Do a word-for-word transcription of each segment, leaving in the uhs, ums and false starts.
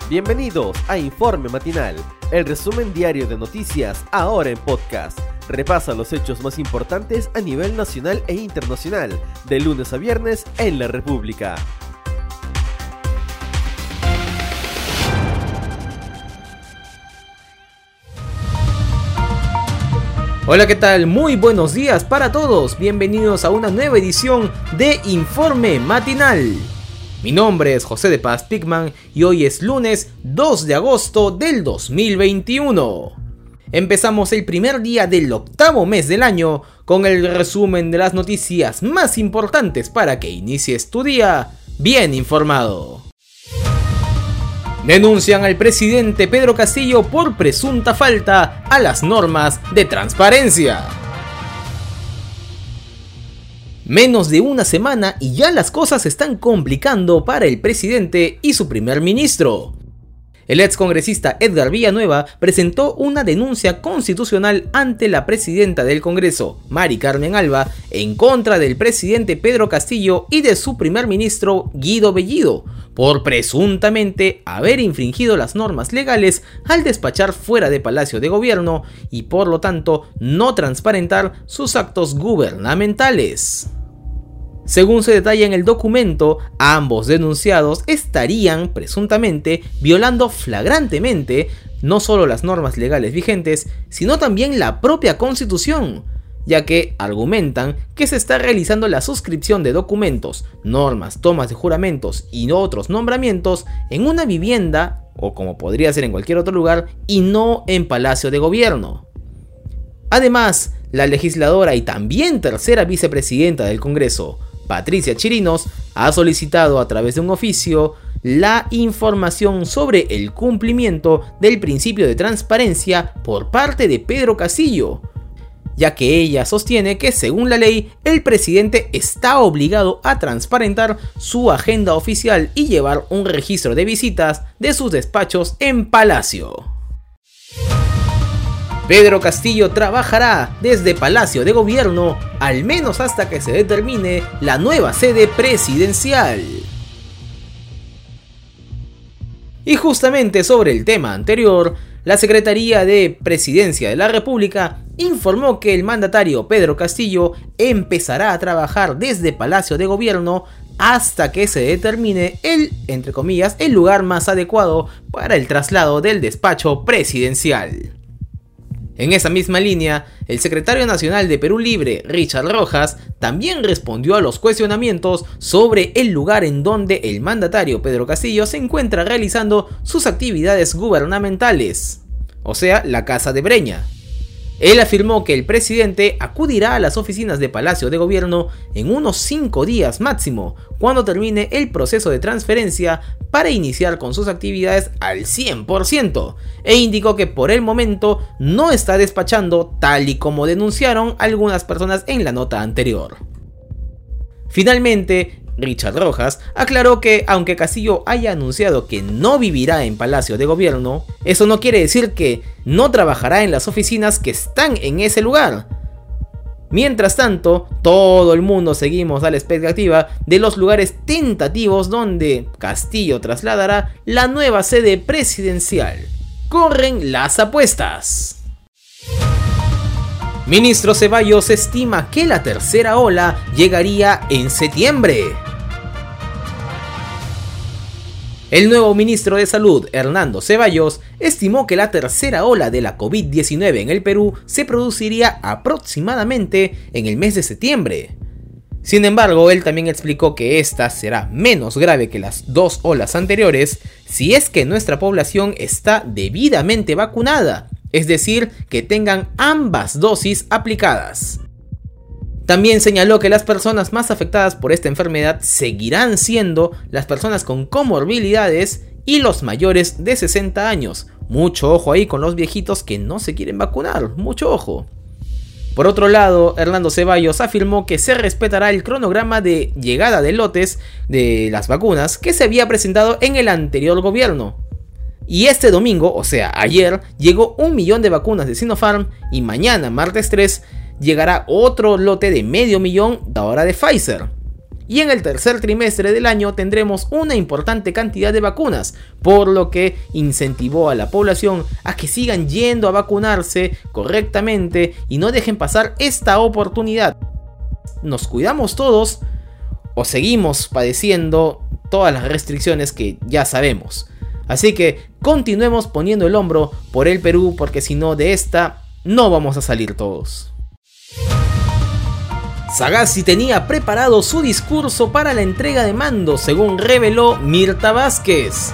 Bienvenidos a Informe Matinal, el resumen diario de noticias ahora en podcast. Repasa los hechos más importantes a nivel nacional e internacional, de lunes a viernes en la República. Hola, ¿qué tal? Muy buenos días para todos. Bienvenidos a una nueva edición de Informe Matinal. Mi nombre es José de Paz Pigman y hoy es lunes dos de agosto del dos mil veintiuno. Empezamos el primer día del octavo mes del año con el resumen de las noticias más importantes para que inicies tu día bien informado. Denuncian al presidente Pedro Castillo por presunta falta a las normas de transparencia. Menos de una semana y ya las cosas se están complicando para el presidente y su primer ministro. El excongresista Edgar Villanueva presentó una denuncia constitucional ante la presidenta del Congreso, Mari Carmen Alba, en contra del presidente Pedro Castillo y de su primer ministro Guido Bellido, por presuntamente haber infringido las normas legales al despachar fuera de Palacio de Gobierno y por lo tanto no transparentar sus actos gubernamentales. Según se detalla en el documento, ambos denunciados estarían presuntamente violando flagrantemente no solo las normas legales vigentes, sino también la propia Constitución, ya que argumentan que se está realizando la suscripción de documentos, normas, tomas de juramentos y otros nombramientos en una vivienda, o como podría ser en cualquier otro lugar, y no en Palacio de Gobierno. Además, la legisladora y también tercera vicepresidenta del Congreso, Patricia Chirinos, ha solicitado a través de un oficio la información sobre el cumplimiento del principio de transparencia por parte de Pedro Castillo, ya que ella sostiene que según la ley, el presidente está obligado a transparentar su agenda oficial y llevar un registro de visitas de sus despachos en Palacio. Pedro Castillo trabajará desde Palacio de Gobierno al menos hasta que se determine la nueva sede presidencial. Y justamente sobre el tema anterior, la Secretaría de Presidencia de la República informó que el mandatario Pedro Castillo empezará a trabajar desde Palacio de Gobierno hasta que se determine el, entre comillas, el lugar más adecuado para el traslado del despacho presidencial. En esa misma línea, el secretario nacional de Perú Libre, Richard Rojas, también respondió a los cuestionamientos sobre el lugar en donde el mandatario Pedro Castillo se encuentra realizando sus actividades gubernamentales, o sea, la Casa de Breña. Él afirmó que el presidente acudirá a las oficinas de Palacio de Gobierno en unos cinco días máximo, cuando termine el proceso de transferencia para iniciar con sus actividades al cien por ciento, e indicó que por el momento no está despachando tal y como denunciaron algunas personas en la nota anterior. Finalmente, Richard Rojas aclaró que aunque Castillo haya anunciado que no vivirá en Palacio de Gobierno, eso no quiere decir que no trabajará en las oficinas que están en ese lugar. Mientras tanto, todo el mundo seguimos a la expectativa de los lugares tentativos donde Castillo trasladará la nueva sede presidencial. Corren las apuestas. Ministro Ceballos estima que la tercera ola llegaría en septiembre. El nuevo ministro de Salud, Hernando Ceballos, estimó que la tercera ola de la COVID diecinueve en el Perú se produciría aproximadamente en el mes de septiembre. Sin embargo, él también explicó que esta será menos grave que las dos olas anteriores si es que nuestra población está debidamente vacunada, es decir, que tengan ambas dosis aplicadas. También señaló que las personas más afectadas por esta enfermedad seguirán siendo las personas con comorbilidades y los mayores de sesenta años. Mucho ojo ahí con los viejitos que no se quieren vacunar, mucho ojo. Por otro lado, Hernando Ceballos afirmó que se respetará el cronograma de llegada de lotes de las vacunas que se había presentado en el anterior gobierno. Y este domingo, o sea ayer, llegó un millón de vacunas de Sinopharm y mañana, martes tres, llegará otro lote de medio millón ahora de Pfizer. Y en el tercer trimestre del año tendremos una importante cantidad de vacunas, por lo que incentivó a la población a que sigan yendo a vacunarse correctamente y no dejen pasar esta oportunidad. ¿Nos cuidamos todos o seguimos padeciendo todas las restricciones que ya sabemos? Así que continuemos poniendo el hombro por el Perú, porque si no, de esta no vamos a salir todos. Sagasti tenía preparado su discurso para la entrega de mando, según reveló Mirta Vázquez.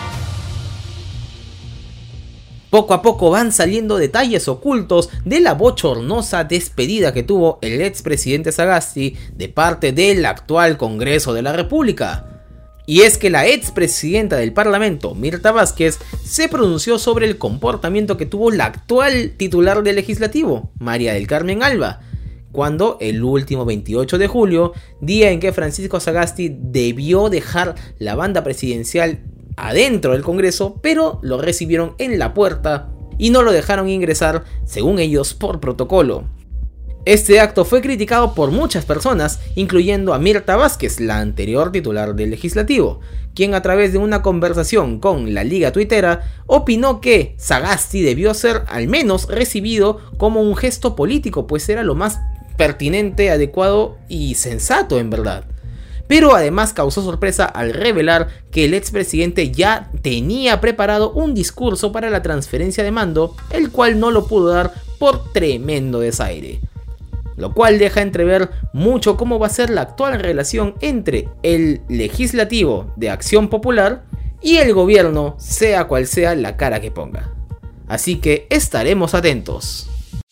Poco a poco van saliendo detalles ocultos de la bochornosa despedida que tuvo el expresidente Sagasti de parte del actual Congreso de la República. Y es que la expresidenta del Parlamento, Mirta Vázquez, se pronunció sobre el comportamiento que tuvo la actual titular del Legislativo, María del Carmen Alba, cuando el último veintiocho de julio, día en que Francisco Sagasti debió dejar la banda presidencial adentro del Congreso, pero lo recibieron en la puerta y no lo dejaron ingresar, según ellos, por protocolo. Este acto fue criticado por muchas personas, incluyendo a Mirta Vázquez, la anterior titular del Legislativo, quien a través de una conversación con la Liga Tuitera opinó que Sagasti debió ser al menos recibido como un gesto político, pues era lo más pertinente, adecuado y sensato en verdad. Pero además causó sorpresa al revelar que el expresidente ya tenía preparado un discurso para la transferencia de mando, el cual no lo pudo dar por tremendo desaire. Lo cual deja entrever mucho cómo va a ser la actual relación entre el legislativo de Acción Popular y el gobierno, sea cual sea la cara que ponga. Así que estaremos atentos.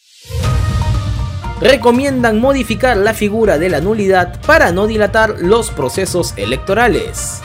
Recomiendan modificar la figura de la nulidad para no dilatar los procesos electorales.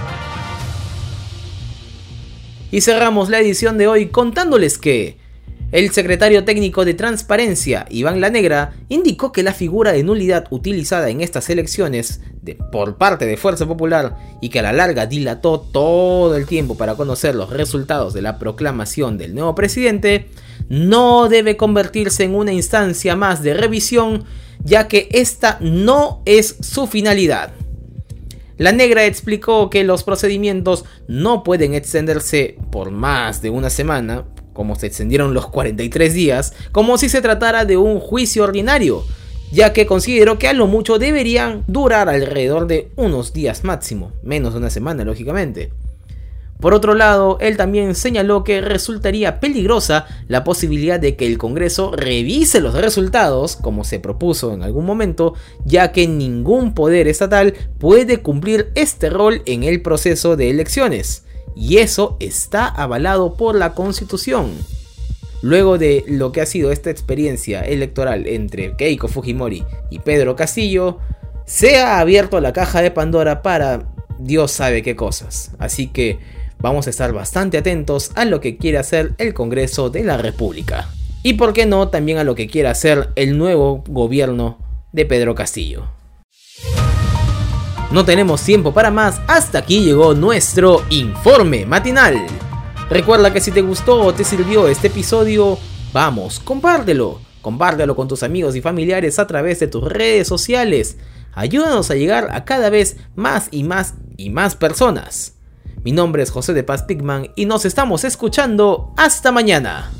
Y cerramos la edición de hoy contándoles que el secretario técnico de Transparencia, Iván Lanegra, indicó que la figura de nulidad utilizada en estas elecciones de, por parte de Fuerza Popular y que a la larga dilató todo el tiempo para conocer los resultados de la proclamación del nuevo presidente, no debe convertirse en una instancia más de revisión, ya que esta no es su finalidad. Lanegra explicó que los procedimientos no pueden extenderse por más de una semana, como se extendieron los cuarenta y tres días, como si se tratara de un juicio ordinario, ya que consideró que a lo mucho deberían durar alrededor de unos días máximo, menos de una semana lógicamente. Por otro lado, él también señaló que resultaría peligrosa la posibilidad de que el Congreso revise los resultados, como se propuso en algún momento, ya que ningún poder estatal puede cumplir este rol en el proceso de elecciones, y eso está avalado por la Constitución. Luego de lo que ha sido esta experiencia electoral entre Keiko Fujimori y Pedro Castillo, se ha abierto la caja de Pandora para Dios sabe qué cosas, así que vamos a estar bastante atentos a lo que quiere hacer el Congreso de la República. Y por qué no, también a lo que quiere hacer el nuevo gobierno de Pedro Castillo. No tenemos tiempo para más, hasta aquí llegó nuestro informe matinal. Recuerda que si te gustó o te sirvió este episodio, vamos, compártelo. Compártelo con tus amigos y familiares a través de tus redes sociales. Ayúdanos a llegar a cada vez más y más y más personas. Mi nombre es José de Paz Pigman y nos estamos escuchando hasta mañana.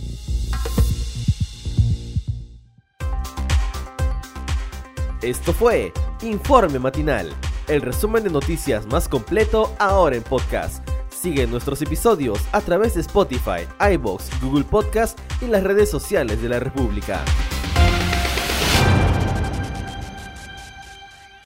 Esto fue Informe Matinal, el resumen de noticias más completo ahora en podcast. Sigue nuestros episodios a través de Spotify, iVoox, Google Podcast y las redes sociales de la República.